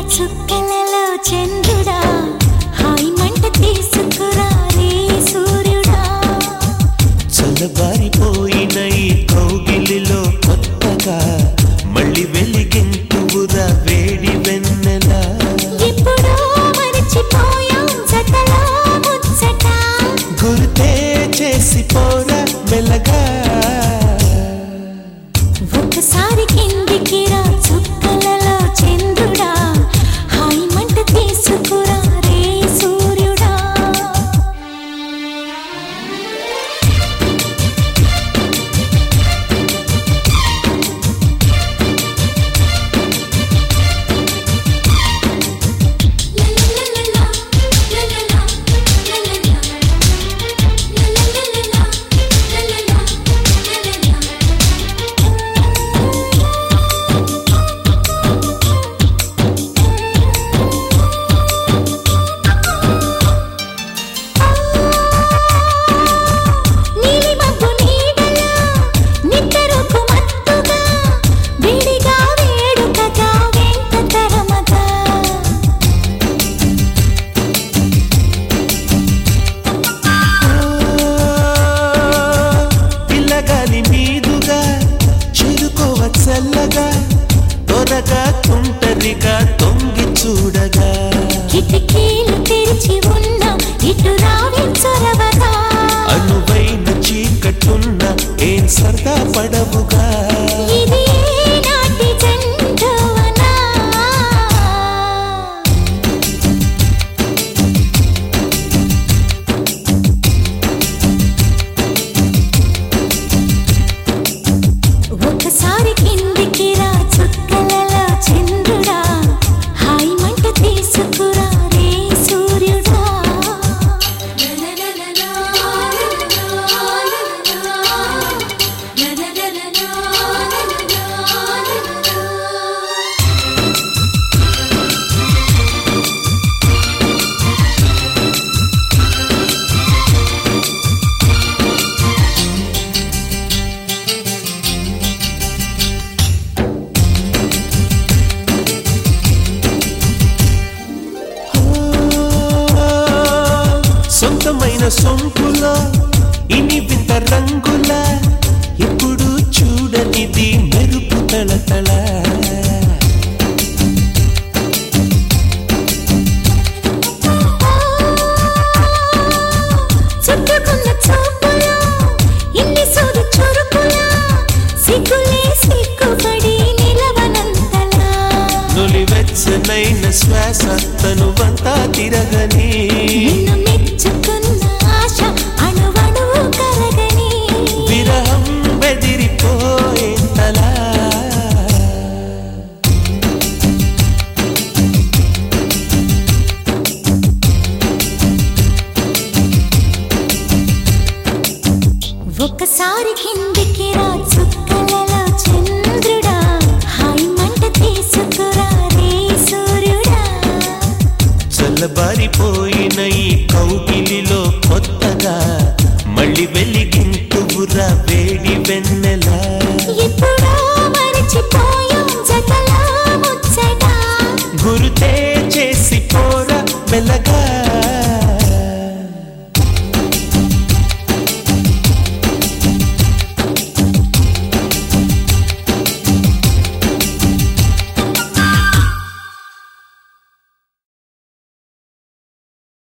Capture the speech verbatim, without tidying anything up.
చుక్కలలో చంద్రుడా హాయి మంట తీసుకురా రే సూర్యుడా చల్లబారిపోయిన ఈ కౌగిలిలో కొత్తగా మళ్ళీ వెలిగింతువుదా వేడి వెన్నెల ఎప్పుడో మరిచిపోయాం జతలో ముచ్చట గుర్తే చేసి పోరా మెల్లగా ఒకసారి కిందికి రా చుక్కలలో చంద్రుడా హాయి మంట తీసుకురా రే సూర్యుడా నీలిమబ్బు నీడలో నిద్రకు మత్తుగా విడిగా వేడుకగా వెంట తరమగా పిల్లగాలి మీదుగా చేరుకోవ చల్లగా త్వరగా తుంటరిగా తొంగి చూడగా కిటికీలు తెరిచి ఉన్న ఇటు రావి చొరవగా అనువైన చీకటున్న ఏం సరదా పడవుగా ఇది నాటి జంటవనా ఒకసారి కిందికి రా చుక్కలలో చంద్రుడా హాయి మంట తీసుకురా రే సూర్యుడా సొంతమైన సొంపులో ఇని వింత రంగుల ఇప్పుడు చూడనిది మెరుపు తళతళ చుట్టుకున్న చూపులో ఇన్ని సోదు చురుకులా సిగ్గులే సిగ్గుపడి నిలవనంతలా నులివెచ్చనైన శ్వాస తనువంతా తిరగని నిన్ను మెచ్చుకున్న ఆశ అణువణువు కరగని విరహం బెదిరిపోయే తలా ఒకసారి కిందికి రా చుక్కలలో చంద్రుడా హాయి మంట తీసుకురా రే సూర్యుడా చల్లబారిపోయిన ఈ కౌగిలిలో కొత్తగా మళ్ళీ వెలిగింతువురా వేడి వెన్నెల ఎప్పుడో మరిచిపోయాం జతలో ముచ్చట గుర్తే చేసి పోరా మెల్లగా